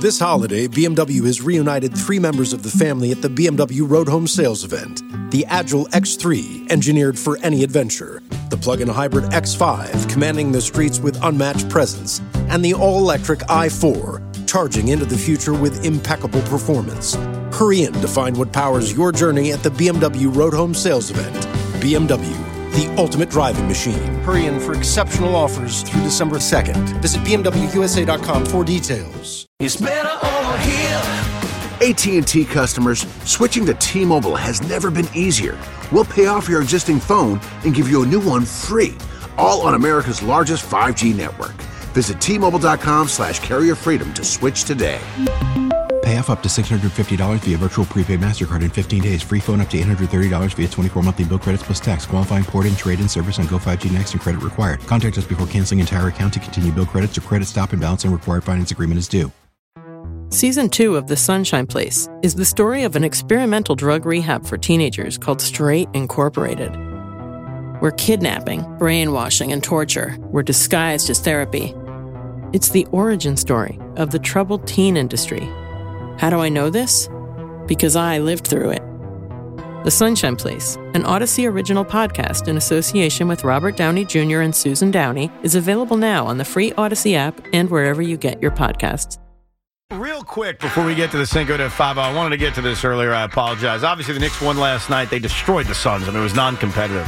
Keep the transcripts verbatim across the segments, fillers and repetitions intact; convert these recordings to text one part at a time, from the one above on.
This holiday, B M W has reunited three members of the family at the B M W Road Home Sales event. The Agile X three, engineered for any adventure. The plug-in hybrid X five, commanding the streets with unmatched presence. And the all-electric i four, charging into the future with impeccable performance. Hurry in to find what powers your journey at the B M W Road Home Sales event. B M W, the ultimate driving machine. Hurry in for exceptional offers through December second. Visit B M W U S A dot com for details. It's better over here. A T and T customers, switching to T-Mobile has never been easier. We'll pay off your existing phone and give you a new one free, all on America's largest five G network. Visit T-Mobile.com slash carrier freedom to switch today. Pay off up to six hundred fifty dollars via virtual prepaid MasterCard in fifteen days. Free phone up to eight hundred thirty dollars via twenty-four monthly bill credits plus tax. Qualifying port-in, trade-in service on Go five G Next and credit required. Contact us before canceling entire account to continue bill credits or credit stop and balance and required finance agreement is due. Season two of The Sunshine Place is the story of an experimental drug rehab for teenagers called Straight Incorporated, where kidnapping, brainwashing, and torture were disguised as therapy. It's the origin story of the troubled teen industry. How do I know this? Because I lived through it. The Sunshine Place, an Odyssey original podcast in association with Robert Downey Junior and Susan Downey, is available now on the free Odyssey app and wherever you get your podcasts. Real quick, before we get to the Cinco de Five, I wanted to get to this earlier. I apologize. Obviously, the Knicks won last night. They destroyed the Suns, and it was non-competitive.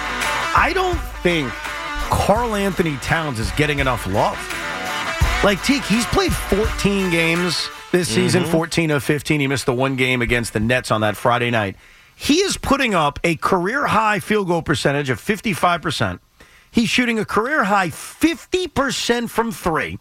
I don't think Karl Anthony Towns is getting enough love. Like, Teak, he's played fourteen games this season, mm-hmm. fourteen of fifteen. He missed the one game against the Nets on that Friday night. He is putting up a career-high field goal percentage of fifty-five percent. He's shooting a career-high fifty percent from three.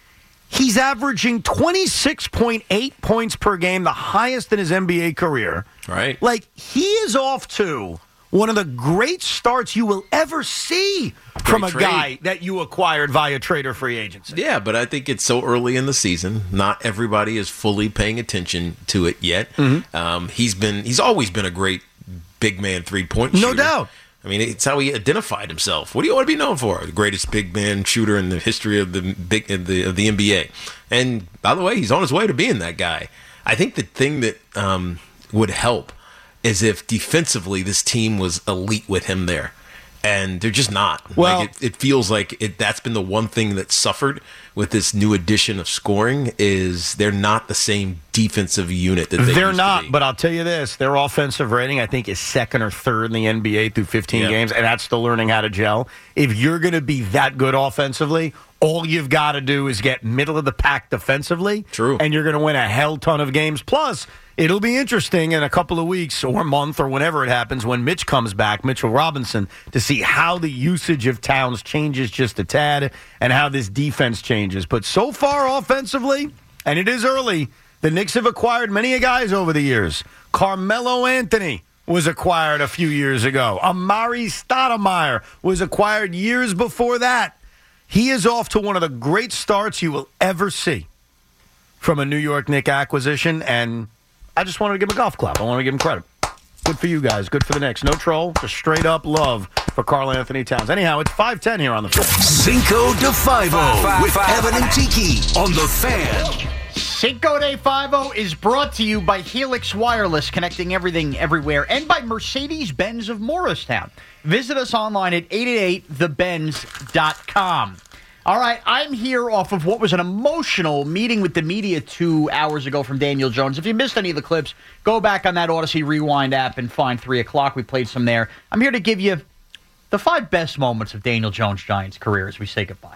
He's averaging twenty-six point eight points per game, the highest in his N B A career. Right. Like, he is off to one of the great starts you will ever see great from a trade. Guy that you acquired via trade or free agency. Yeah, but I think it's so early in the season. Not everybody is fully paying attention to it yet. Mm-hmm. Um, he's been he's always been a great big man three-point shooter. No doubt. I mean, it's how he identified himself. What do you want to be known for? The greatest big man shooter in the history of the big of the, of the N B A. And by the way, he's on his way to being that guy. I think the thing that um, would help is if defensively this team was elite with him there. And they're just not. Well, like it, it feels like it, that's been the one thing that suffered with this new addition of scoring is they're not the same defensive unit that they they're used not. to be. But I'll tell you this: their offensive rating, I think, is second or third in the N B A through fifteen yeah. games, and that's still learning how to gel. If you're going to be that good offensively, all you've got to do is get middle of the pack defensively. True, and you're going to win a hell ton of games. Plus, it'll be interesting in a couple of weeks or month or whenever it happens when Mitch comes back, Mitchell Robinson, to see how the usage of Towns changes just a tad and how this defense changes. But so far offensively, and it is early, the Knicks have acquired many guys over the years. Carmelo Anthony was acquired a few years ago. Amari Stoudemire was acquired years before that. He is off to one of the great starts you will ever see from a New York Knicks acquisition, and I just wanted to give him a golf clap. I want to give him credit. Good for you guys. Good for the Knicks. No troll. Just straight up love for Karl Anthony Towns. Anyhow, it's five ten here on the Fan. Cinco de Five-O with Evan and Tiki on the Fan. Cinco de Five-O is brought to you by Helix Wireless, connecting everything everywhere, and by Mercedes-Benz of Morristown. Visit us online at eight eight eight the benz dot com. All right, I'm here off of what was an emotional meeting with the media two hours ago from Daniel Jones. If you missed any of the clips, go back on that Odyssey Rewind app and find three o'clock. We played some there. I'm here to give you the five best moments of Daniel Jones' Giants career as we say goodbye.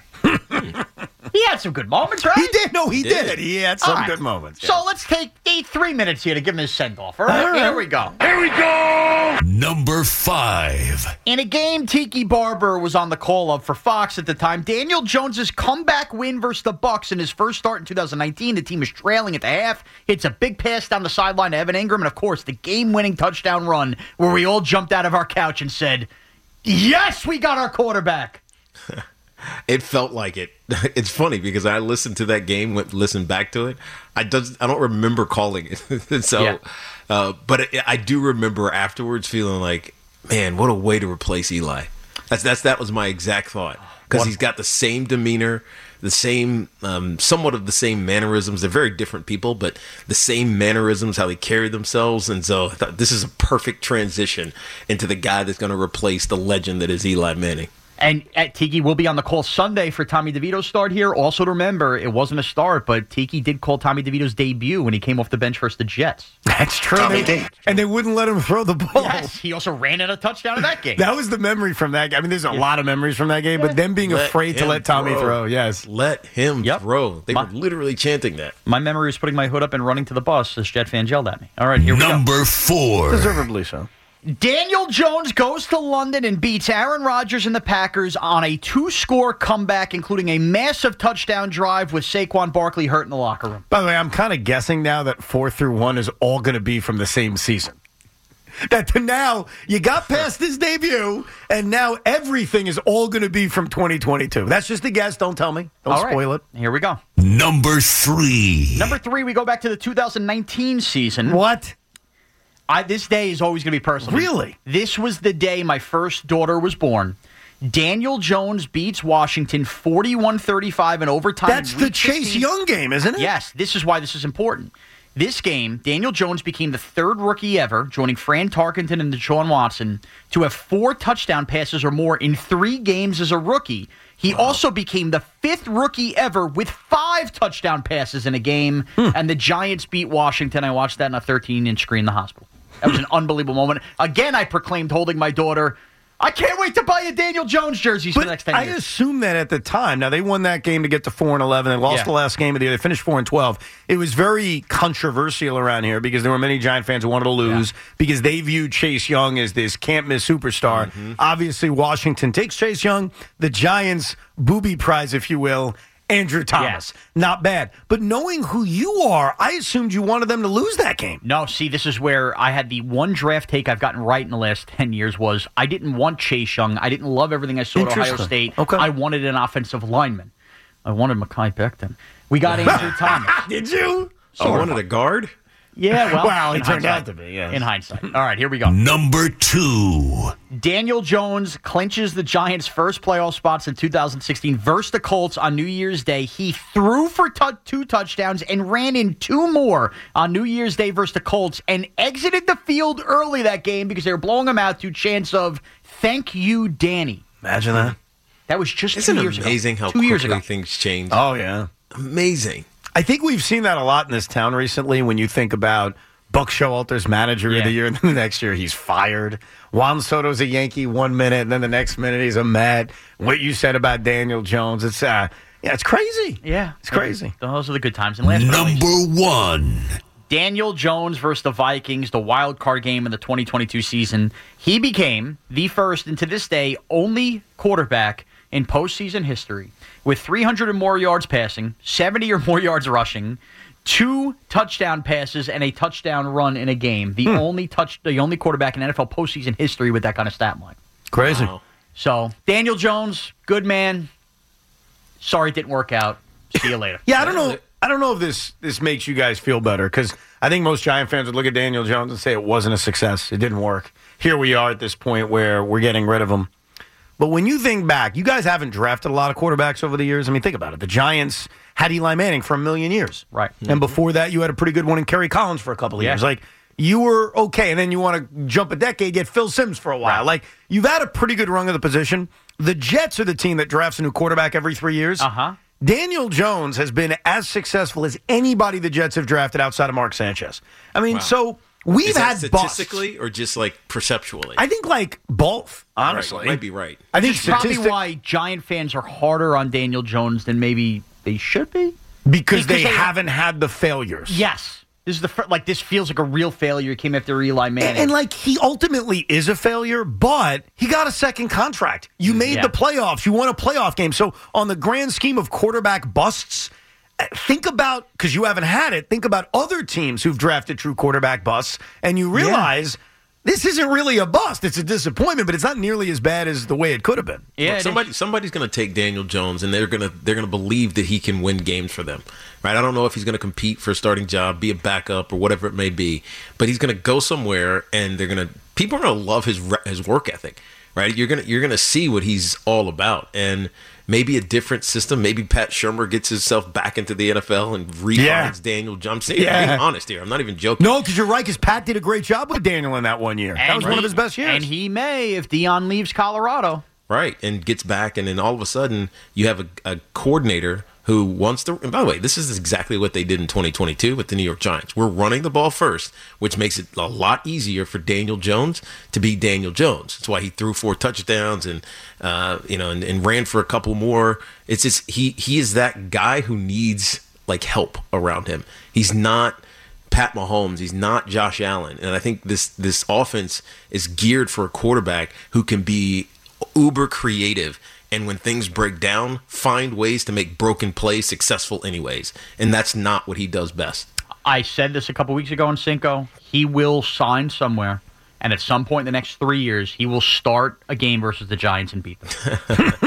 He had some good moments, right? He did. No, he, he did. did. He had some right. good moments. Yeah. So let's take eight, three minutes here to give him his send-off. All right? All right. Here we go. Here we go. Number five. In a game Tiki Barber was on the call-up for Fox at the time, Daniel Jones' comeback win versus the Bucks in his first start in two thousand nineteen. The team was trailing at the half. Hits a big pass down the sideline to Evan Ingram. And, of course, the game-winning touchdown run where we all jumped out of our couch and said, yes, we got our quarterback. It felt like it. It's funny because I listened to that game, went listened back to it. I does I don't remember calling it. so, yeah. uh, but it, I do remember afterwards feeling like, man, what a way to replace Eli. That's that's that was my exact thought because he's got the same demeanor, the same, um, somewhat of the same mannerisms. They're very different people, but the same mannerisms, how they carry themselves. And so I thought this is a perfect transition into the guy that's going to replace the legend that is Eli Manning. And at Tiki will be on the call Sunday for Tommy DeVito's start here. Also to remember, it wasn't a start, but Tiki did call Tommy DeVito's debut when he came off the bench versus the Jets. That's true. They, and they wouldn't let him throw the ball. Yes, he also ran in a touchdown in that game. That was the memory from that game. I mean, there's a yeah. lot of memories from that game, but them being let afraid to let Tommy throw. throw. Yes. Let him yep. throw. They my, were literally chanting that. My memory was putting my hood up and running to the bus as Jet fans yelled at me. All right, here we Number go. Number four. Deservedly so. Daniel Jones goes to London and beats Aaron Rodgers and the Packers on a two-score comeback, including a massive touchdown drive with Saquon Barkley hurt in the locker room. By the way, I'm kind of guessing now that four through one is all going to be from the same season. That now you got past his debut, and now everything is all going to be from twenty twenty-two. That's just a guess. Don't tell me. Don't all spoil right. it. Here we go. Number three. Number three, we go back to the two thousand nineteen season. What? I, this day is always going to be personal. Really? This was the day my first daughter was born. Daniel Jones beats Washington forty-one thirty-five in overtime. That's the Chase Young game, isn't it? Yes. This is why this is important. This game, Daniel Jones became the third rookie ever, joining Fran Tarkenton and Deshaun Watson, to have four touchdown passes or more in three games as a rookie. He wow. also became the fifth rookie ever with five touchdown passes in a game, hmm. and the Giants beat Washington. I watched that on a thirteen-inch screen in the hospital. That was an unbelievable moment. Again, I proclaimed holding my daughter, I can't wait to buy a Daniel Jones jersey for the next ten I years. I assume that at the time, now they won that game to get to four and eleven. They lost yeah. the last game of the year. They finished four and twelve. It was very controversial around here because there were many Giant fans who wanted to lose yeah. because they viewed Chase Young as this can't-miss superstar. Mm-hmm. Obviously, Washington takes Chase Young, the Giants' booby prize, if you will, Andrew Thomas. Yes. Not bad. But knowing who you are, I assumed you wanted them to lose that game. No, see, this is where I had the one draft take I've gotten right in the last ten years was I didn't want Chase Young. I didn't love everything I saw at Ohio State. Okay. I wanted an offensive lineman. I wanted Mekhi Becton. We got Andrew Thomas. Did you? So I wanted a guard? Yeah, well, well, he turned out to be, yes. In hindsight. All right, here we go. Number two. Daniel Jones clinches the Giants' first playoff spots in two thousand sixteen versus the Colts on New Year's Day. He threw for t- two touchdowns and ran in two more on New Year's Day versus the Colts and exited the field early that game because they were blowing him out to chants of, thank you, Danny. Imagine that. That was just Isn't two years ago. Isn't it amazing how two quickly things change? Oh, yeah. Amazing. I think we've seen that a lot in this town recently when you think about Buck Showalter's manager yeah. of the year, and then the next year he's fired. Juan Soto's a Yankee one minute, and then the next minute he's a Met. What you said about Daniel Jones, it's uh, yeah, it's crazy. Yeah. It's crazy. Those are the good times. And last Number one. Daniel Jones versus the Vikings, the wild card game in the twenty twenty-two season. He became the first, and to this day, only quarterback in postseason history with three hundred or more yards passing, seventy or more yards rushing, two touchdown passes, and a touchdown run in a game. The hmm. only touch, the only quarterback in N F L postseason history with that kind of stat line. Crazy. Wow. So, Daniel Jones, good man. Sorry it didn't work out. See you later. yeah, I don't know. I don't know if this this makes you guys feel better because I think most Giant fans would look at Daniel Jones and say it wasn't a success. It didn't work. Here we are at this point where we're getting rid of him. But when you think back, you guys haven't drafted a lot of quarterbacks over the years. I mean, think about it. The Giants had Eli Manning for a million years. Right. Mm-hmm. And before that, you had a pretty good one in Kerry Collins for a couple of yeah. years. Like, you were okay. And then you want to jump a decade, get Phil Simms for a while. Right. Like, you've had a pretty good run of the position. The Jets are the team that drafts a new quarterback every three years. Uh-huh. Daniel Jones has been as successful as anybody the Jets have drafted outside of Mark Sanchez. I mean, wow. so... We've Is that had statistically busts. or just like perceptually? I think like both, honestly. Right, you might be right. I think it's probably why Giant fans are harder on Daniel Jones than maybe they should be. Because, because they, they haven't have, had the failures. Yes. This is the like this feels like a real failure. He came after Eli Manning. And, and like he ultimately is a failure, but he got a second contract. You made yeah. the playoffs. You won a playoff game. So on the grand scheme of quarterback busts, think about, because you haven't had it, think about other teams who've drafted true quarterback busts, and you realize yeah. this isn't really a bust. It's a disappointment, but it's not nearly as bad as the way it could have been. Yeah, Look, somebody somebody's going to take Daniel Jones, and they're going to they're going to believe that he can win games for them. Right? I don't know if he's going to compete for a starting job, be a backup, or whatever it may be, but he's going to go somewhere, and they're going to people are going to love his his work ethic. right? You're gonna you're gonna see what he's all about, and maybe a different system. Maybe Pat Shurmur gets himself back into the N F L and refines Yeah. Daniel Jones. I'm Yeah. being honest here. I'm not even joking. No, because you're right, because Pat did a great job with Daniel in that one year. that And was one he- of his best years. And he may if Dion leaves Colorado. Right, and gets back, and then all of a sudden you have a, a coordinator who wants to. And by the way, this is exactly what they did in twenty twenty-two with the New York Giants. We're running the ball first, which makes it a lot easier for Daniel Jones to be Daniel Jones. That's why he threw four touchdowns and uh, you know and, and ran for a couple more. It's just he he is that guy who needs like help around him. He's not Pat Mahomes. He's not Josh Allen. And I think this this offense is geared for a quarterback who can be uber creative, and when things break down, find ways to make broken plays successful anyways. And that's not what he does best. I said this a couple weeks ago in Cinco. He will sign somewhere, and at some point in the next three years, he will start a game versus the Giants and beat them.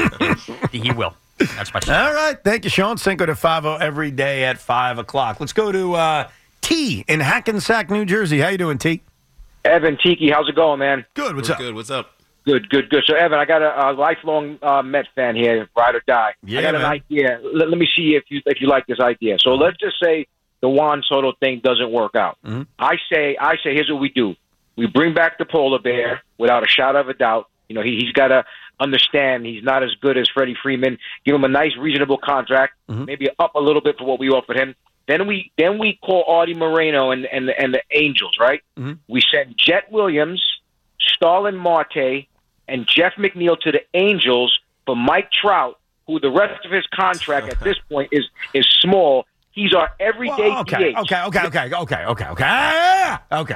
He will. That's my All right. Thank you, Sean. Cinco to five oh every day at five o'clock. Let's go to uh, T in Hackensack, New Jersey. How you doing, T? Evan, Tiki, how's it going, man? Good. What's We're up? good. What's up? Good, good, good. So, Evan, I got a, a lifelong uh, Met fan here, ride or die. Yeah, I got man. an idea. Let, let me see if you if you like this idea. So let's just say the Juan Soto thing doesn't work out. Mm-hmm. I say, I say, here's what we do: we bring back the polar bear without a shadow of a doubt. You know, he, he's got to understand he's not as good as Freddie Freeman. Give him a nice, reasonable contract, Mm-hmm. maybe up a little bit for what we offered him. Then we then we call Artie Moreno and and the, and the Angels, right? Mm-hmm. We send Jet Williams, Starlin Marte, and Jeff McNeil to the Angels for Mike Trout, who the rest of his contract at this point is is small. He's our everyday Well, okay, D H. okay, okay, okay, okay, okay, okay, ah, okay.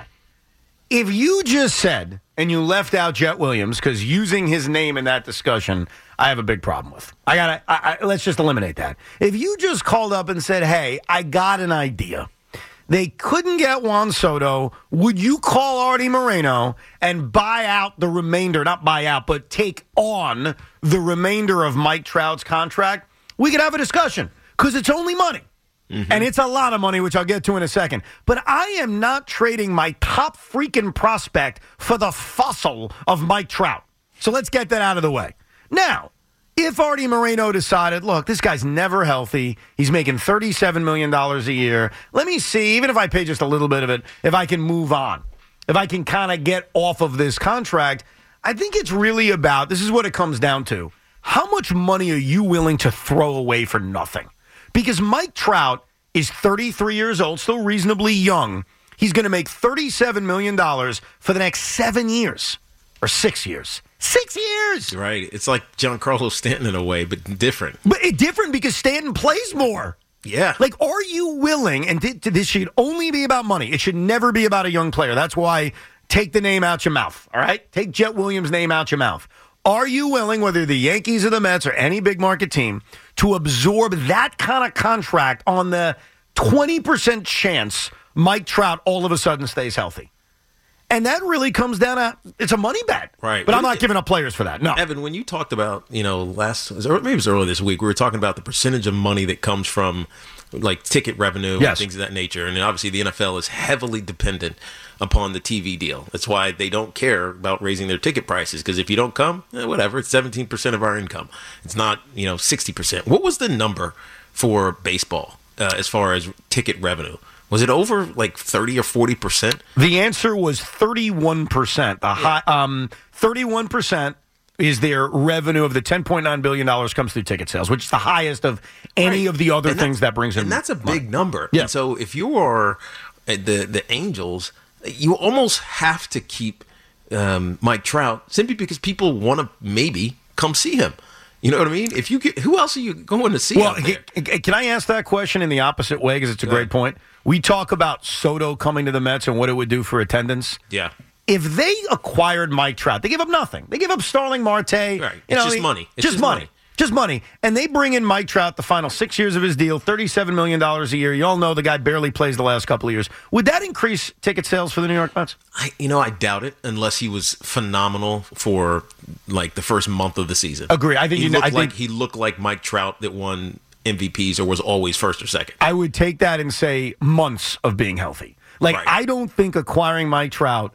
If you just said, and you left out Jet Williams, because using his name in that discussion, I have a big problem with. I gotta, I, I, let's just eliminate that. If you just called up and said, hey, I got an idea. They couldn't get Juan Soto. Would you call Artie Moreno and buy out the remainder, not buy out, but take on the remainder of Mike Trout's contract? We could have a discussion, because it's only money. Mm-hmm. And it's a lot of money, which I'll get to in a second. But I am not trading my top freaking prospect for the fossil of Mike Trout. So let's get that out of the way. Now, if Artie Moreno decided, look, this guy's never healthy, he's making thirty-seven million dollars a year, let me see, even if I pay just a little bit of it, if I can move on, if I can kind of get off of this contract, I think it's really about, this is what it comes down to, how much money are you willing to throw away for nothing? Because Mike Trout is thirty-three years old, still reasonably young. He's going to make thirty-seven million dollars for the next seven years or six years. Six years! Right. It's like Giancarlo Stanton in a way, but different. But it's different because Stanton plays more. Yeah. Like, are you willing, and th- this should only be about money. It should never be about a young player. That's why take the name out your mouth, all right? Take Jet Williams' name out your mouth. Are you willing, whether the Yankees or the Mets or any big market team, to absorb that kind of contract on the twenty percent chance Mike Trout all of a sudden stays healthy? And that really comes down to, it's a money bet. Right. But I'm not giving up players for that. No. Evan, when you talked about, you know, last, maybe it was earlier this week, we were talking about the percentage of money that comes from, like, ticket revenue Yes. and things of that nature. And obviously the N F L is heavily dependent upon the T V deal. That's why they don't care about raising their ticket prices, because if you don't come, eh, whatever, it's seventeen percent of our income. It's not, you know, sixty percent. What was the number for baseball uh, as far as ticket revenue? Was it over like thirty or forty percent? The answer was thirty-one percent. The high, um, thirty-one percent is their revenue of the ten point nine billion dollars comes through ticket sales, which is the highest of any Right. of the other And things that brings in. And that's a money. big number. Yeah. And so if you are uh, the the Angels, you almost have to keep um, Mike Trout simply because people want to maybe come see him. You know what I mean? If you get, who else are you going to see? Well, out there? c- can I ask that question in the opposite way? Because it's a Go great ahead. point. We talk about Soto coming to the Mets and what it would do for attendance. Yeah. If they acquired Mike Trout, they give up nothing. They give up Starling Marte. Right. You It's know, just they- money. It's just just money. money. Just money. And they bring in Mike Trout the final six years of his deal, thirty-seven million dollars a year. You all know the guy barely plays the last couple of years. Would that increase ticket sales for the New York Mets? I, you know, I doubt it unless he was phenomenal for like the first month of the season. Agree. I think he you know- looked I like think- he looked like Mike Trout that won M V Ps or was always first or second. I would take that and say months of being healthy. Like, Right. I don't think acquiring Mike Trout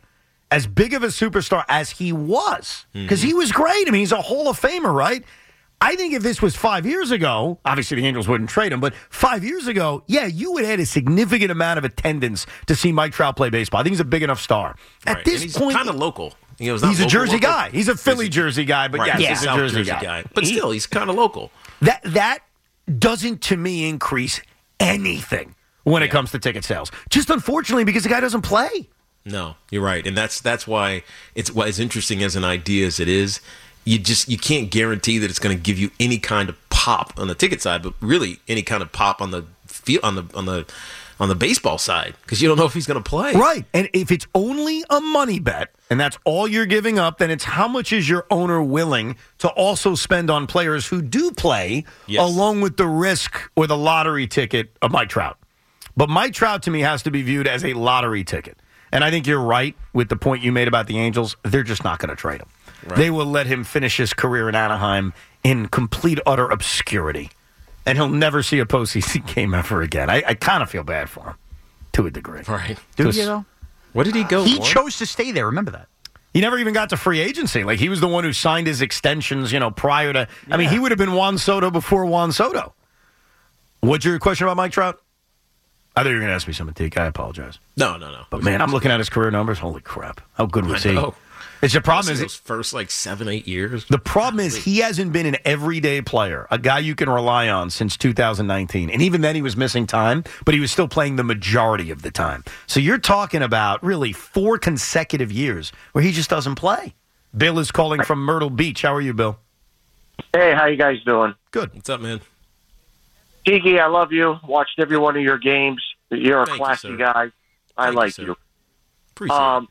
as big of a superstar as he was, because Mm-hmm. he was great. I mean, he's a Hall of Famer, right? I think if this was five years ago, obviously the Angels wouldn't trade him, but five years ago, yeah, you would add a significant amount of attendance to see Mike Trout play baseball. I think he's a big enough star. At Right. this and he's point, kind of local. You know, he's not he's a local, Jersey local. guy. He's a Philly Jersey guy, but Right. yes, He's he's a South Jersey, Jersey guy. guy. But He- still, he's kind of local. That that doesn't, to me, increase anything when it Yeah. comes to ticket sales. Just unfortunately, because the guy doesn't play. No, you're right, and that's that's why it's why as interesting as an idea as it is. You just you can't guarantee that it's going to give you any kind of pop on the ticket side, but really any kind of pop on the field on the on the on the baseball side because you don't know if he's going to play. Right. And if it's only a money bet and that's all you're giving up, then it's how much is your owner willing to also spend on players who do play Yes. along with the risk or the lottery ticket of Mike Trout. But Mike Trout to me has to be viewed as a lottery ticket. And I think you're right with the point you made about the Angels. They're just not going to trade him. Right. They will let him finish his career in Anaheim in complete, utter obscurity. And he'll never see a postseason game ever again. I, I kind of feel bad for him to a degree. Right. Do you, though? Where did he go? He Warren? chose to stay there. Remember that. He never even got to free agency. Like, he was the one who signed his extensions, you know, prior to... I mean, he would have been Juan Soto before Juan Soto. What's your question about Mike Trout? I thought you were going to ask me something, Teak. I apologize. No, no, no. But, man, I'm looking at his career numbers. Holy crap. How good was I he? know. It's the problem is... those first, like, seven, eight years. The problem is he hasn't been an everyday player, a guy you can rely on since two thousand nineteen. And even then he was missing time, but he was still playing the majority of the time. So you're talking about really four consecutive years where he just doesn't play. Bill is calling from Myrtle Beach. How are you, Bill? Hey, how you guys doing? Good. What's up, man? Tiki, I love you. Watched every one of your games. You're a Thank you, classy sir. guy. I Thank you, like sir. you. Appreciate Um,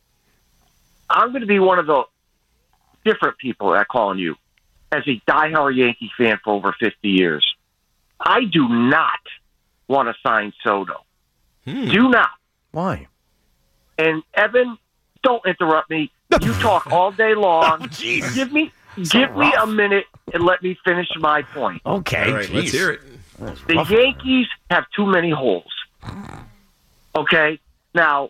I'm going to be one of the different people that calling you. As a diehard Yankee fan for over fifty years, I do not want to sign Soto. Hmm. Do not. Why? And Evan, don't interrupt me. You talk all day long. Oh, jeez. give me, So give me a rough. minute and let me finish my point. Okay. it. All right, let's jeez. hear it. The Rough. Yankees have too many holes. Okay? Now,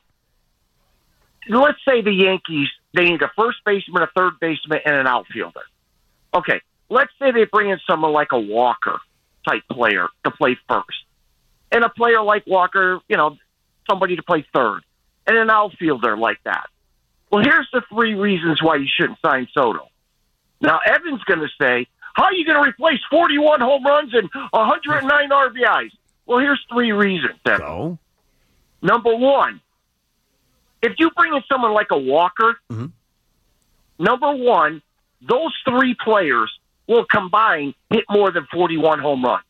let's say the Yankees, they need a first baseman, a third baseman, and an outfielder. Okay, let's say they bring in someone like a Walker-type player to play first. And a player like Walker, you know, somebody to play third. And an outfielder like that. Well, here's the three reasons why you shouldn't sign Soto. Now, Evan's going to say, how are you going to replace forty-one home runs and one hundred nine R B Is? Well, here's three reasons, Evan. Go. Number one, if you bring in someone like a Walker, Mm-hmm. number one, those three players will combine hit more than forty-one home runs.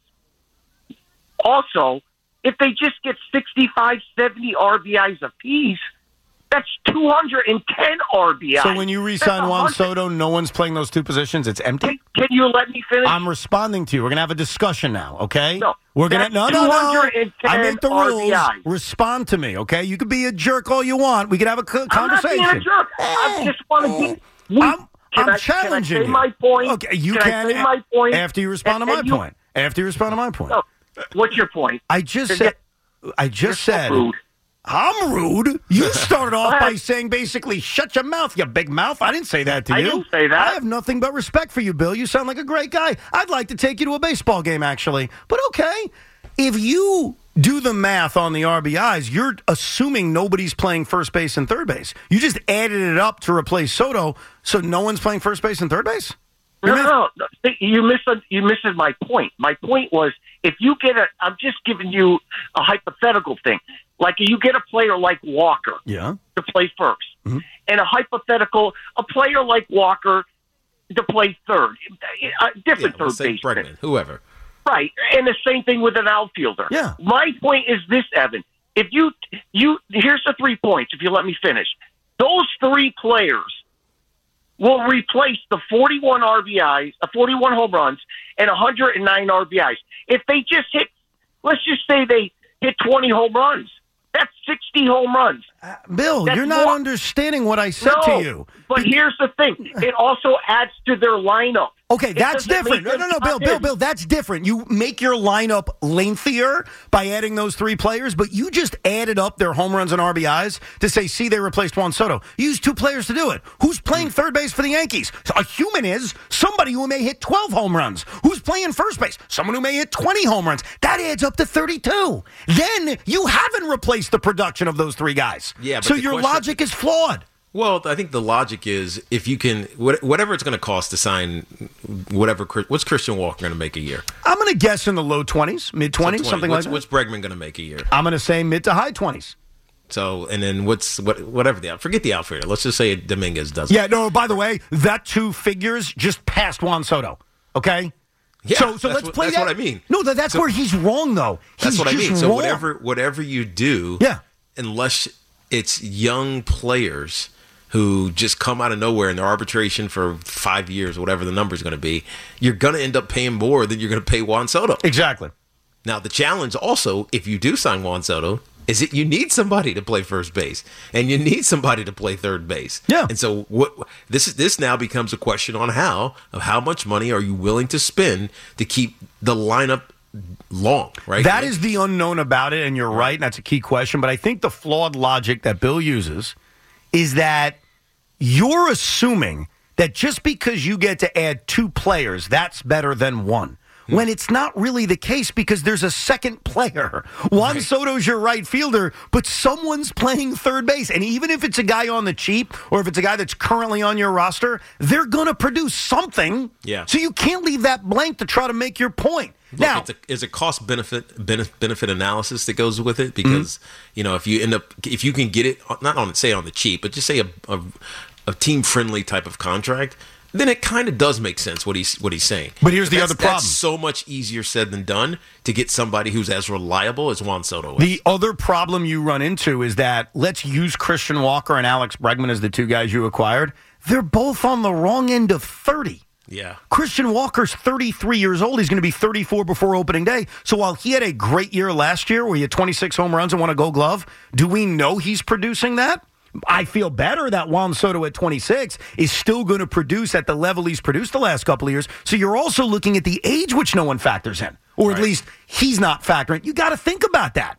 Also, if they just get sixty-five, seventy R B Is apiece, that's two hundred ten R B Is. So when you re-sign That's Juan one hundred. Soto, no one's playing those two positions? It's empty? Can, can you let me finish? I'm responding to you. We're going to have a discussion now, okay? No, We're going to... No, that's no, no. two hundred ten I make the rules. R B Is. Respond to me, okay? You could be a jerk all you want. We could have a co- I'm conversation. not being a jerk. I just want to be... We, I'm, can I'm I, challenging can I say you. my point? Okay, you can. can, I say my point? after you respond And- to my and you- point. After you respond to my point. No, what's your point? I just Forget- said... I just You're so said... rude. I'm rude. You started off Go by ahead. saying basically, shut your mouth, you big mouth. I didn't say that to I you. didn't say that. I have nothing but respect for you, Bill. You sound like a great guy. I'd like to take you to a baseball game, actually. But okay, if you do the math on the R B Is, you're assuming nobody's playing first base and third base. You just added it up to replace Soto, so no one's playing first base and third base? No, no, no, no. You missed you missed my point. My point was if you get a, I'm just giving you a hypothetical thing. Like you get a player like Walker Yeah. to play 1st Mm-hmm. and a hypothetical, a player like Walker to play third, a different Yeah, let's third say baseman. Bregman, whoever. Right, and the same thing with an outfielder. Yeah. My point is this, Evan. If you you here's the three points. If you let me finish, those three players will replace the forty-one R B Is, uh, forty-one home runs, and one hundred nine R B Is. If they just hit, let's just say they hit twenty home runs. That's sixty home runs. Uh, Bill, That's you're not more- understanding what I said no, to you. but here's the thing. It also adds to their lineup. Okay, that's different. No, no, no, Bill, Bill, Bill, that's different. You make your lineup lengthier by adding those three players, but you just added up their home runs and R B Is to say, see, they replaced Juan Soto. You used two players to do it. Who's playing third base for the Yankees? A human is somebody who may hit twelve home runs. Who's playing first base? Someone who may hit twenty home runs. That adds up to thirty-two. Then you haven't replaced the production of those three guys. Yeah, but so the your question- logic is flawed. Well, I think the logic is if you can, whatever it's going to cost to sign, whatever, what's Christian Walker going to make a year? I'm going to guess in the low twenties, mid twenties, So something what's, like that. What's Bregman going to make a year? I'm going to say mid to high twenties. So, and then what's, what, whatever the, forget the outfielder. Let's just say Dominguez does it. Yeah, no, by the way, that two figures just passed Juan Soto, okay? Yeah, so, so that's let's what, play that's that. what I mean. No, that, that's So- where he's wrong, though. He's That's what I just mean. So wrong. whatever, whatever you do, Yeah. unless it's young players who just come out of nowhere in their arbitration for five years, whatever the number is going to be, you're going to end up paying more than you're going to pay Juan Soto. Exactly. Now, the challenge also, if you do sign Juan Soto, is that you need somebody to play first base and you need somebody to play third base. Yeah. And so what this is this now becomes a question on how of how much money are you willing to spend to keep the lineup long, right? That is the unknown about it, and you're right, and that's a key question. But I think the flawed logic that Bill uses is that you're assuming that just because you get to add two players, that's better than one. When it's not really the case because there's a second player. Juan Right. Soto's your right fielder, but someone's playing third base. And even if it's a guy on the cheap or if it's a guy that's currently on your roster, they're going to produce something. Yeah. So you can't leave that blank to try to make your point. Look, now, it's a, it's a cost benefit benefit benefit analysis that goes with it because you know if you end up if you can get it not on say on the cheap, but just say a a, a team friendly type of contract, then it kind of does make sense what he's what he's saying. But here's the that's, other problem. That's so much easier said than done to get somebody who's as reliable as Juan Soto is. The other problem you run into is that let's use Christian Walker and Alex Bregman as the two guys you acquired. They're both on the wrong end of thirty. Yeah. Christian Walker's thirty-three years old. He's going to be thirty-four before opening day. So while he had a great year last year where he had twenty-six home runs and won a Gold Glove, do we know he's producing that? I feel better that Juan Soto at twenty-six is still going to produce at the level he's produced the last couple of years. So you're also looking at the age, which no one factors in, or at Right. least he's not factoring. You got to think about that.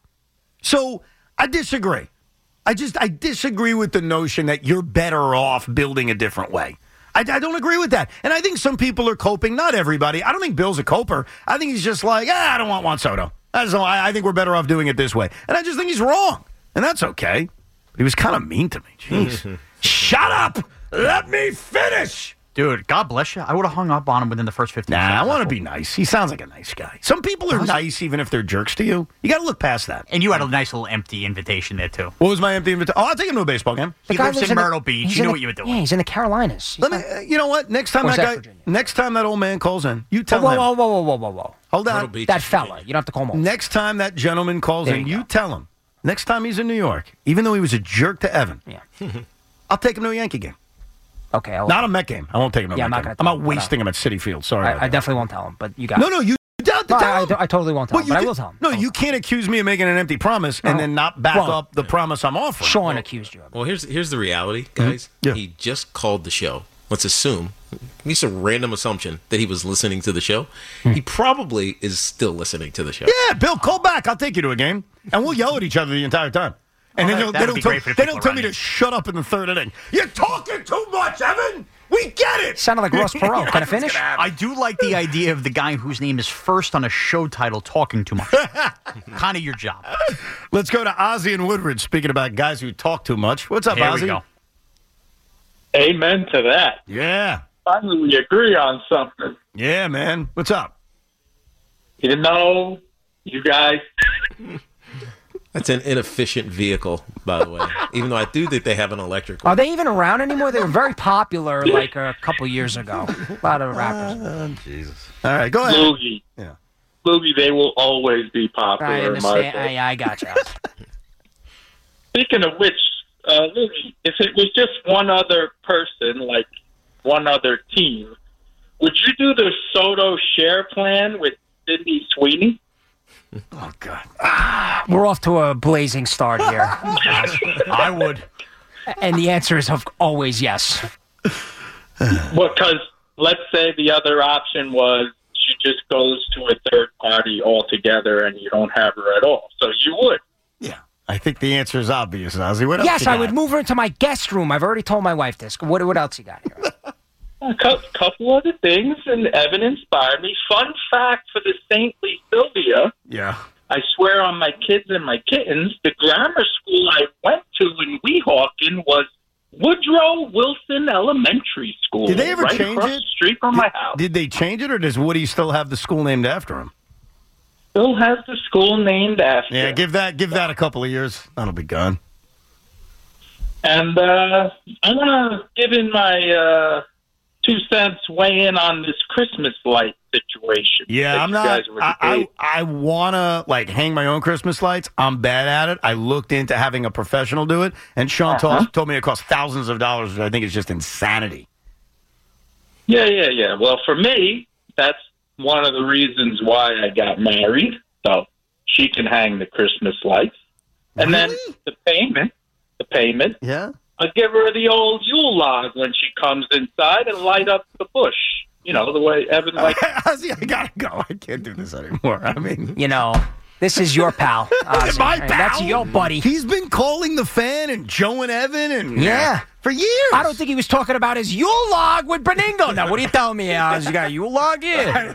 So I disagree. I just I disagree with the notion that you're better off building a different way. I, I don't agree with that. And I think some people are coping. Not everybody. I don't think Bill's a coper. I think he's just like, ah, I don't want Juan Soto. I, just don't, I, I think we're better off doing it this way. And I just think he's wrong. And that's okay. But he was kind of mean to me. Jeez. Shut up. Let me finish. Dude, God bless you. I would have hung up on him within the first fifteen Nah, I seconds. want to be nice. He sounds like a nice guy. Some people are nice even if they're jerks to you. You got to look past that. And you had a nice little empty invitation there, too. What was my empty invitation? Oh, I'll take him to a baseball game. He guy lives lives in in the- Myrtle Beach. he's You in knew the- what you were doing. Yeah, he's in the Carolinas. He's Let me. not- Uh, you know what? Next time Or is that that guy, Virginia? next time that old man calls in, you tell whoa, him. whoa, whoa, whoa, whoa, whoa, whoa. Hold Myrtle on. Beach That is fella. Virginia. You don't have to call him off. Next time that gentleman calls There in, you you go. tell him. Next time he's in New York, even though he was a jerk to Evan, Yeah. I'll take him to a Yankee game. Okay. I'll, Not a Met game. I won't take him to a Yeah, I'm Met not game. gonna I'm tell not him, but wasting him at City Field. Sorry. I, about I that. definitely won't tell him, but you got No, it. no, you doubt to No, tell I, him. I, I totally won't tell Well, him, you but I can- will tell him. No, I will you tell can't accuse me of making an empty promise and No. then not back Well, up the promise I'm offering. him. Sean accused you of it. Well, here's here's the reality, guys. Yeah. He just called the show. Let's assume, it's a random assumption that he was listening to the show. He probably is still listening to the show. Yeah, Bill, call back. I'll take you to a game, and we'll yell at each other the entire time. And Oh, then they'll, that'd they be don't, great for tell, the they don't people tell me around you. to shut up in the third inning. You're talking too much, Evan. We get it. Sounded like Ross Perot. Can I finish? I do like the idea of the guy whose name is first on a show title talking too much. Kind of your job. Let's go to Ozzy and Woodridge. Speaking about guys who talk too much. What's up, Here Ozzy? we go. Amen to that. Yeah. Finally, we agree on something. Yeah, man. What's up? You know, you guys. That's an inefficient vehicle, by the way. Even though I do think they have an electric one. Are they even around anymore? They were very popular like a couple years ago. A lot of rappers. Oh, Jesus. All right, go ahead. Loogie. Yeah. Loogie, they will always be I popular in my understand. book. I, I got you. Speaking of which, uh, Loogie, if it was just one other person, like one other team, would you do the Soto share plan with Sidney Sweeney? Oh, God. We're off to a blazing start here. I would. And the answer is of always yes. Because let's say the other option was she just goes to a third party altogether and you don't have her at all. So you would. Yeah. I think the answer is obvious, Ozzy. What else Yes, you I got? would move her into my guest room. I've already told my wife this. What, what else you got here? A cou- couple other things, and Evan inspired me. Fun fact for the saintly Sylvia. Yeah. I swear on my kids and my kittens, the grammar school I went to in Weehawken was Woodrow Wilson Elementary School. Did they ever right change across it? the street from my house. Did they change it, or does Woody still have the school named after him? Still has the school named after. Yeah, give that give that a couple of years. That'll be gone. And uh, I want to give in my uh, two cents weigh in on this Christmas light situation. Yeah, that I'm you not. guys were I, I debating. I wanna like hang my own Christmas lights. I'm bad at it. I looked into having a professional do it, and Sean Uh-huh. told, told me it costs thousands of dollars, which I think is just insanity. Yeah, yeah, yeah. Well, for me, that's one of the reasons why I got married. So she can hang the Christmas lights. And then the payment, the payment, Yeah. I give her the old Yule log when she comes inside and light up the bush. You know, the way Evan likes. Ozzy, I gotta go. I can't do this anymore. I mean, You know, this is your pal. Ozzy. my Hey, pal. That's your buddy. He's been calling the fan and Joe and Evan and Yeah. for years. I don't think he was talking about his Yule log with Beningo. Now, what are you telling me, Oz? You got a Yule log here?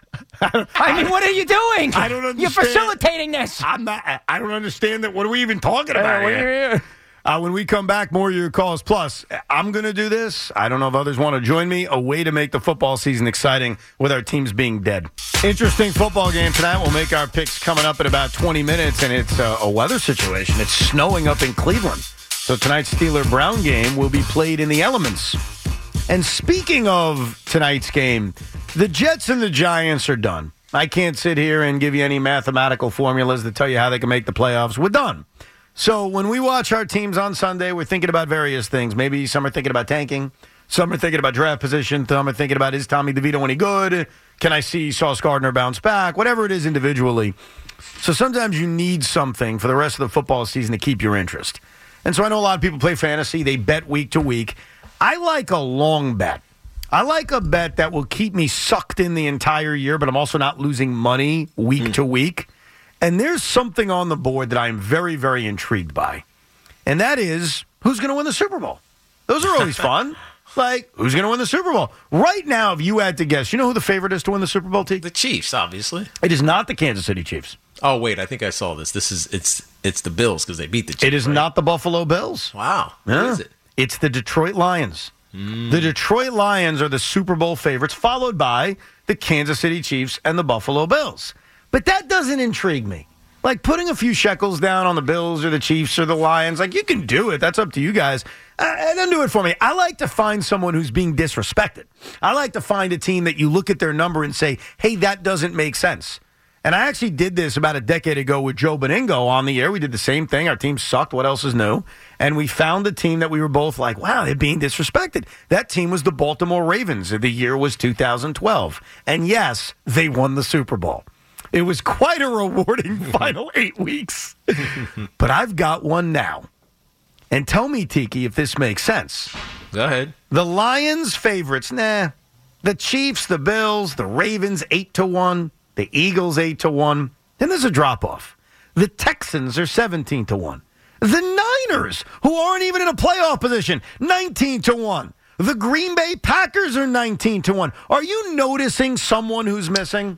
I mean, what are you doing? I don't understand. You're facilitating this. I'm not. I don't understand that. What are we even talking about Uh, what here? are you- Uh, when we come back, more of your calls. Plus, I'm going to do this. I don't know if others want to join me. A way to make the football season exciting with our teams being dead. Interesting football game tonight. We'll make our picks coming up in about twenty minutes, and it's uh, a weather situation. It's snowing up in Cleveland. So tonight's Steeler-Brown game will be played in the elements. And speaking of tonight's game, the Jets and the Giants are done. I can't sit here and give you any mathematical formulas that tell you how they can make the playoffs. We're done. So when we watch our teams on Sunday, we're thinking about various things. Maybe some are thinking about tanking. Some are thinking about draft position. Some are thinking about, is Tommy DeVito any good? Can I see Sauce Gardner bounce back? Whatever it is individually. So sometimes you need something for the rest of the football season to keep your interest. And so I know a lot of people play fantasy. They bet week to week. I like a long bet. I like a bet that will keep me sucked in the entire year, but I'm also not losing money week mm. to week. And there's something on the board that I'm very, very intrigued by. And that is, who's going to win the Super Bowl? Those are always fun. Like, who's going to win the Super Bowl? Right now, if you had to guess, you know who the favorite is to win the Super Bowl, T? The Chiefs, obviously. It is not the Kansas City Chiefs. Oh, wait, I think I saw this. This is it's it's the Bills because they beat the Chiefs. It is right? not the Buffalo Bills. Wow. Yeah. What is it? It's the Detroit Lions. Mm. The Detroit Lions are the Super Bowl favorites, followed by the Kansas City Chiefs and the Buffalo Bills. But that doesn't intrigue me. Like putting a few shekels down on the Bills or the Chiefs or the Lions, like you can do it. That's up to you guys. Uh, don't do it for me. I like to find someone who's being disrespected. I like to find a team that you look at their number and say, hey, that doesn't make sense. And I actually did this about a decade ago with Joe Beningo on the air. We did the same thing. Our team sucked. What else is new? And we found a team that we were both like, wow, they're being disrespected. That team was the Baltimore Ravens. The year was two thousand twelve. And yes, they won the Super Bowl. It was quite a rewarding final eight weeks. But I've got one now. And tell me, Tiki, if this makes sense. Go ahead. The Lions favorites, nah. The Chiefs, the Bills, the Ravens, eight to one. The Eagles, eight to one. Then there's a drop-off. The Texans are seventeen to one. The Niners, who aren't even in a playoff position, nineteen to one. The Green Bay Packers are nineteen to one. Are you noticing someone who's missing?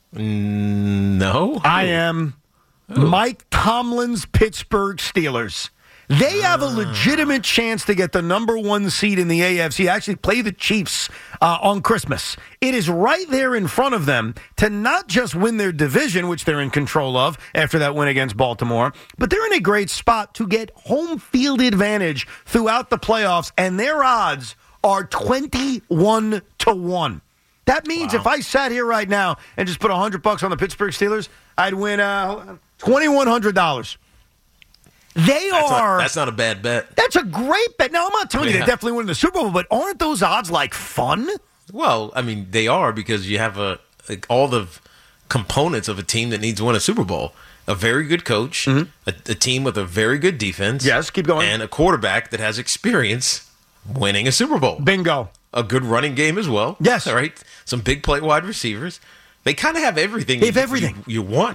Mm, no. I am. Ooh. Mike Tomlin's Pittsburgh Steelers. They have a legitimate chance to get the number one seed in the A F C, actually play the Chiefs uh, on Christmas. It is right there in front of them to not just win their division, which they're in control of after that win against Baltimore, but they're in a great spot to get home field advantage throughout the playoffs, and their odds are twenty-one to one. That means wow. if I sat here right now and just put one hundred bucks on the Pittsburgh Steelers, I'd win uh, twenty-one hundred dollars. They that's are. Not, that's not a bad bet. That's a great bet. Now, I'm not telling yeah. you they definitely win the Super Bowl, but aren't those odds like fun? Well, I mean, they are because you have a like all the components of a team that needs to win a Super Bowl. A very good coach, mm-hmm. a, a team with a very good defense. Yes, keep going. And a quarterback that has experience winning a Super Bowl. Bingo. a good running game as well. Yes. All right. Some big play wide receivers. They kind of have everything. They have you, everything you, you want.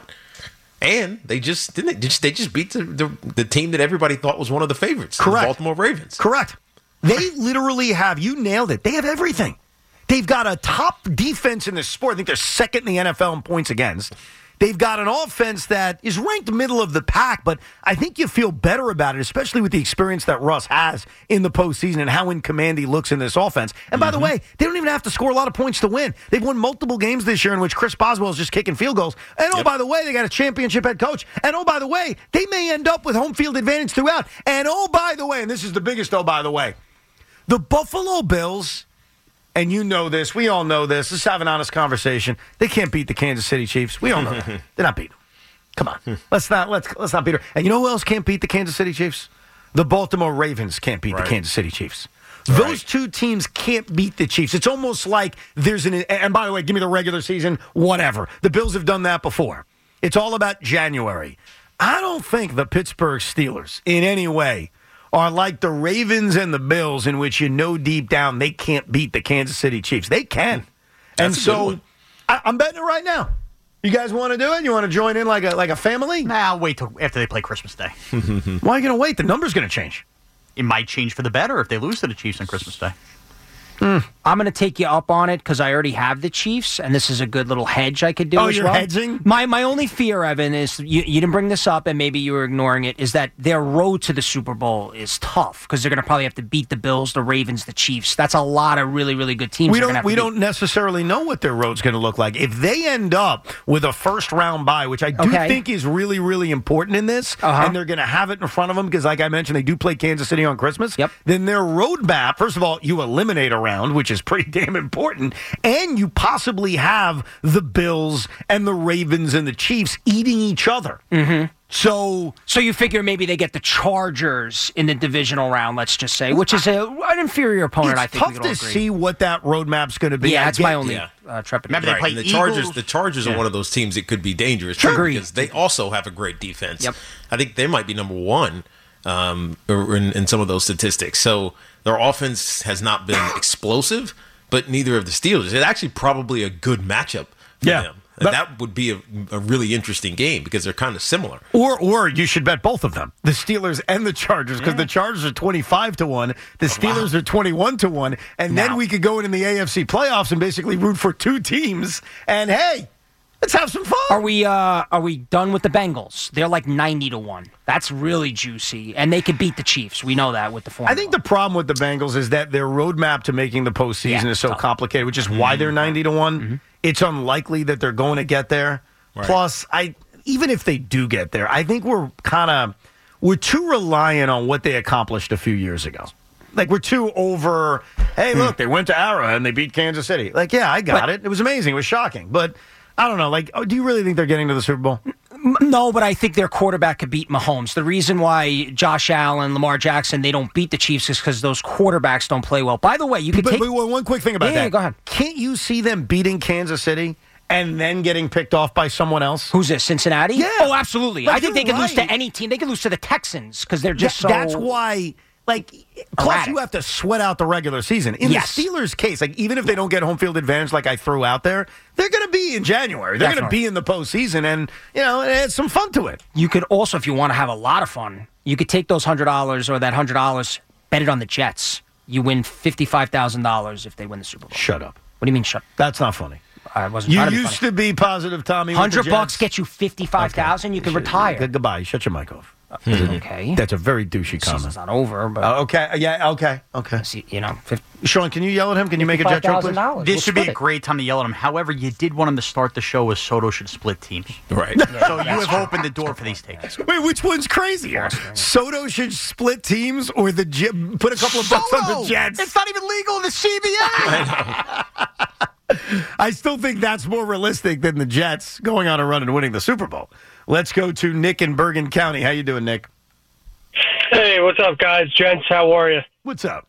And they just didn't. They just, they just beat the, the the team that everybody thought was one of the favorites. Correct. The Baltimore Ravens. Correct. They literally have, you nailed it. They have everything. They've got a top defense in the sport. I think they're second in the N F L in points against. They've got an offense that is ranked middle of the pack, but I think you feel better about it, especially with the experience that Russ has in the postseason and how in command he looks in this offense. And by mm-hmm. the way, they don't even have to score a lot of points to win. They've won multiple games this year in which Chris Boswell is just kicking field goals. And oh, yep. by the way, they got a championship head coach. And oh, by the way, they may end up with home field advantage throughout. And oh, by the way, and this is the biggest oh, by the way, the Buffalo Bills, and you know this, we all know this, let's have an honest conversation. They can't beat the Kansas City Chiefs. We all know that. They're not beating them. Come on. let's not let's let's not beat them. And you know who else can't beat the Kansas City Chiefs? The Baltimore Ravens can't beat right. the Kansas City Chiefs. Those right. two teams can't beat the Chiefs. It's almost like there's an, and by the way, give me the regular season, whatever. The Bills have done that before. It's all about January. I don't think the Pittsburgh Steelers in any way are like the Ravens and the Bills, in which you know deep down they can't beat the Kansas City Chiefs. They can. That's and so I, I'm betting it right now. You guys want to do it? You want to join in like a like a family? Nah, I'll wait till after they play Christmas Day. Why are you going to wait? The number's going to change. It might change for the better if they lose to the Chiefs on Christmas Day. Mm. I'm going to take you up on it because I already have the Chiefs, and this is a good little hedge I could do oh, as you're well. hedging? My my only fear, Evan, is you, you didn't bring this up, and maybe you were ignoring it, is that their road to the Super Bowl is tough because they're going to probably have to beat the Bills, the Ravens, the Chiefs. That's a lot of really, really good teams. We don't we don't necessarily know what their road's going to look like. If they end up with a first-round bye, which I do okay. think is really, really important in this, uh-huh. and they're going to have it in front of them because, like I mentioned, they do play Kansas City on Christmas, yep. then their roadmap, first of all, you eliminate a round, which is pretty damn important, and you possibly have the Bills and the Ravens and the Chiefs eating each other. Mm-hmm. So, so you figure maybe they get the Chargers in the divisional round, let's just say, which is a, an inferior opponent. It's I think tough we to agree. see what that roadmap's going to be. Yeah, I that's get, my only yeah. uh, trepidation. Remember, they right. play and the Eagles. Chargers. The Chargers yeah. are one of those teams that could be dangerous Sure. because they also have a great defense. Yep. I think they might be number one um, in, in some of those statistics. So their offense has not been explosive, but neither of the Steelers. It's actually probably a good matchup for yeah. them. And that would be a, a really interesting game because they're kind of similar. Or or you should bet both of them, the Steelers and the Chargers, because yeah. the Chargers are twenty-five to one, the Steelers oh, wow. are twenty-one to one, and now. then we could go into the A F C playoffs and basically root for two teams, and hey, let's have some fun. Are we uh, are we done with the Bengals? They're like ninety to one. That's really juicy, and they could beat the Chiefs. We know that with the formula. I think the problem with the Bengals is that their roadmap to making the postseason yeah, is so tough. complicated, which is why they're ninety to one. Mm-hmm. It's unlikely that they're going to get there. Right. Plus, I even if they do get there, I think we're kind of we're too reliant on what they accomplished a few years ago. Like, we're too over, hey, look, they went to Arrowhead and they beat Kansas City. Like, yeah, I got but, it. It was amazing. It was shocking. But I don't know. Like, oh, do you really think they're getting to the Super Bowl? No, but I think their quarterback could beat Mahomes. The reason why Josh Allen, Lamar Jackson, they don't beat the Chiefs is because those quarterbacks don't play well. By the way, you could but, take... But one quick thing about yeah, that. Yeah, go ahead. Can't you see them beating Kansas City and then getting picked off by someone else? Who's this, Cincinnati? Yeah. Oh, absolutely. Like, I think they could right. lose to any team. They could lose to the Texans because they're just Th- so... That's why... Like, plus erratic. you have to sweat out the regular season. In yes. the Steelers' case, like, even if they don't get home field advantage like I threw out there, they're going to be in January. They're going to be in the postseason, and, you know, it adds some fun to it. You could also, if you want to have a lot of fun, you could take those one hundred dollars or that one hundred dollars, bet it on the Jets. You win fifty-five thousand dollars if they win the Super Bowl. Shut up. What do you mean, shut up? That's not funny. I wasn't You trying to be used funny. to be positive, Tommy. one hundred bucks gets you fifty-five thousand dollars. You can Should, retire. Goodbye. Shut your mic off. Okay. That's a very douchey comment. Season's not over, but... Uh, okay. Yeah, okay. Okay. See, you know... Sean, can you yell at him? Can you make a jet joke, please? This we'll should be a great time to yell at him. However, you did want him to start the show with Soto should split teams. Right. Yeah, so you have true. opened the door for these takes. Wait, which one's crazier? Soto should split teams or the J- put a couple of bucks Soto! on the Jets? It's not even legal in the C B A. I know. I still think that's more realistic than the Jets going on a run and winning the Super Bowl. Let's go to Nick in Bergen County. How you doing, Nick? Hey, what's up, guys? Gents, how are you? What's up?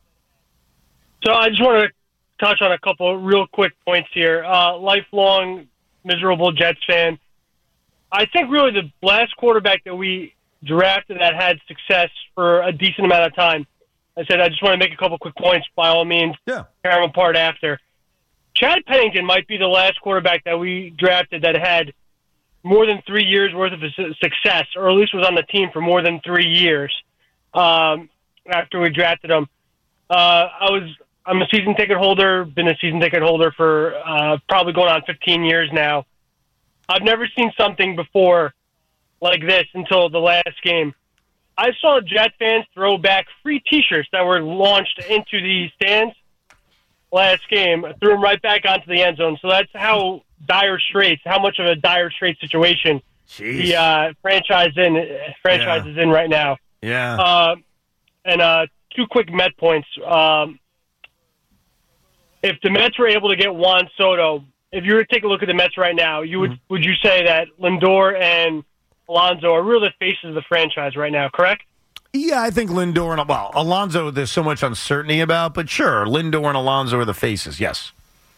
So I just want to touch on a couple of real quick points here. Uh, lifelong, miserable Jets fan. I think really the last quarterback that we drafted that had success for a decent amount of time I said I just want to make a couple quick points. By all means, yeah, tear them apart after. Chad Pennington might be the last quarterback that we drafted that had more than three years worth of su- success, or at least was on the team for more than three years um, after we drafted him. Uh, I was I'm a season ticket holder. Been a season ticket holder for uh, probably going on fifteen years now. I've never seen something before like this until the last game. I saw Jet fans throw back free T-shirts that were launched into the stands last game, threw them right back onto the end zone. So that's how dire straits, how much of a dire straits situation Jeez. the uh, franchise in franchise Yeah. is in right now. Yeah. Uh, and uh, two quick Met points. Um, if the Mets were able to get Juan Soto, if you were to take a look at the Mets right now, you would Mm-hmm. would you say that Lindor and Alonso are really the faces of the franchise right now, correct? Yeah, I think Lindor and, well, Alonso, there's so much uncertainty about, but sure, Lindor and Alonso are the faces, yes.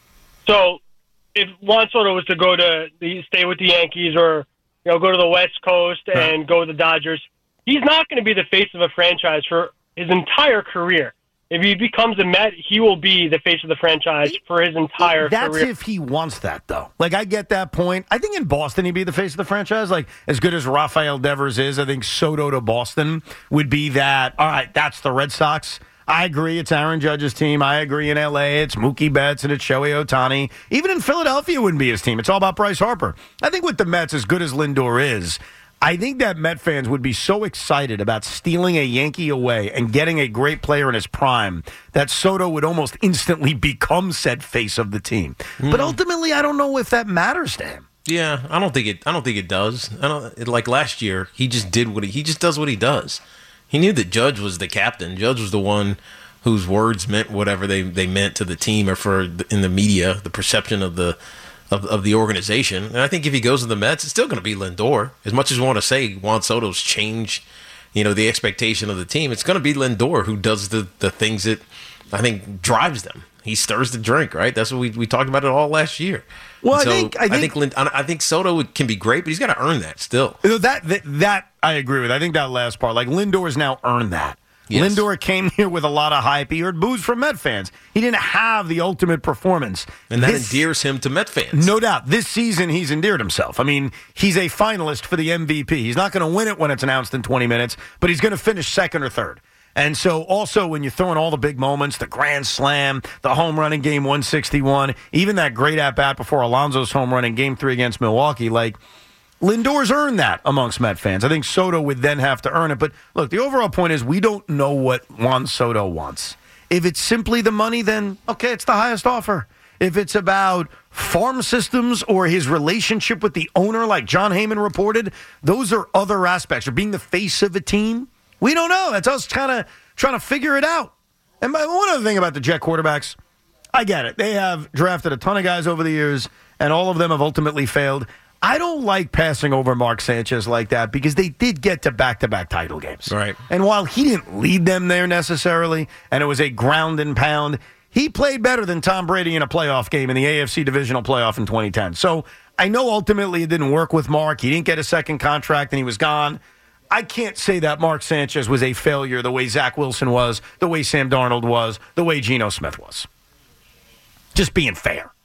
So if Juan Soto was to go to the, stay with the Yankees or you know go to the West Coast and go to the Dodgers, he's not going to be the face of a franchise for his entire career. If he becomes a Met, he will be the face of the franchise for his entire That's career. if he wants that, though. Like, I get that point. I think in Boston he'd be the face of the franchise. Like, as good as Rafael Devers is, I think Soto to Boston would be that, all right, that's the Red Sox. I agree, it's Aaron Judge's team. I agree in L A, it's Mookie Betts and it's Shohei Ohtani. Even in Philadelphia it wouldn't be his team. It's all about Bryce Harper. I think with the Mets, as good as Lindor is, I think that Met fans would be so excited about stealing a Yankee away and getting a great player in his prime that Soto would almost instantly become said face of the team. Mm. But ultimately, I don't know if that matters to him. Yeah, I don't think it. I don't think it does. I don't it, like last year. He just did what he, he just does what he does. He knew that Judge was the captain. Judge was the one whose words meant whatever they, they meant to the team or for the, in the media, the perception of the. Of, of the organization. And I think if he goes to the Mets, it's still going to be Lindor. As much as we want to say Juan Soto's changed, you know, the expectation of the team, it's going to be Lindor who does the, the things that I think drives them. He stirs the drink, right? That's what we we talked about it all last year. Well, so I think I think I think, Lind, I think Soto can be great, but he's got to earn that still. You know, that, that that I agree with. I think that last part, like Lindor has now earned that. Yes. Lindor came here with a lot of hype. He heard boos from Met fans. He didn't have the ultimate performance. And that this, endears him to Met fans. No doubt. This season, he's endeared himself. I mean, he's a finalist for the M V P. He's not going to win it when it's announced in twenty minutes, but he's going to finish second or third. And so also when you throw in all the big moments, the grand slam, the home run in game one sixty-one, even that great at-bat before Alonso's home run in game three against Milwaukee, like, Lindor's earned that amongst Met fans. I think Soto would then have to earn it. But look, the overall point is we don't know what Juan Soto wants. If it's simply the money, then, okay, it's the highest offer. If it's about farm systems or his relationship with the owner, like John Heyman reported, those are other aspects. Or being the face of a team, we don't know. That's us kind of trying to figure it out. And one other thing about the Jet quarterbacks, I get it. They have drafted a ton of guys over the years, and all of them have ultimately failed. I don't like passing over Mark Sanchez like that because they did get to back-to-back title games. Right. And while he didn't lead them there necessarily, and it was a ground and pound, he played better than Tom Brady in a playoff game in the A F C divisional playoff in twenty ten. So I know ultimately it didn't work with Mark. He didn't get a second contract, and he was gone. I can't say that Mark Sanchez was a failure the way Zach Wilson was, the way Sam Darnold was, the way Geno Smith was. Just being fair.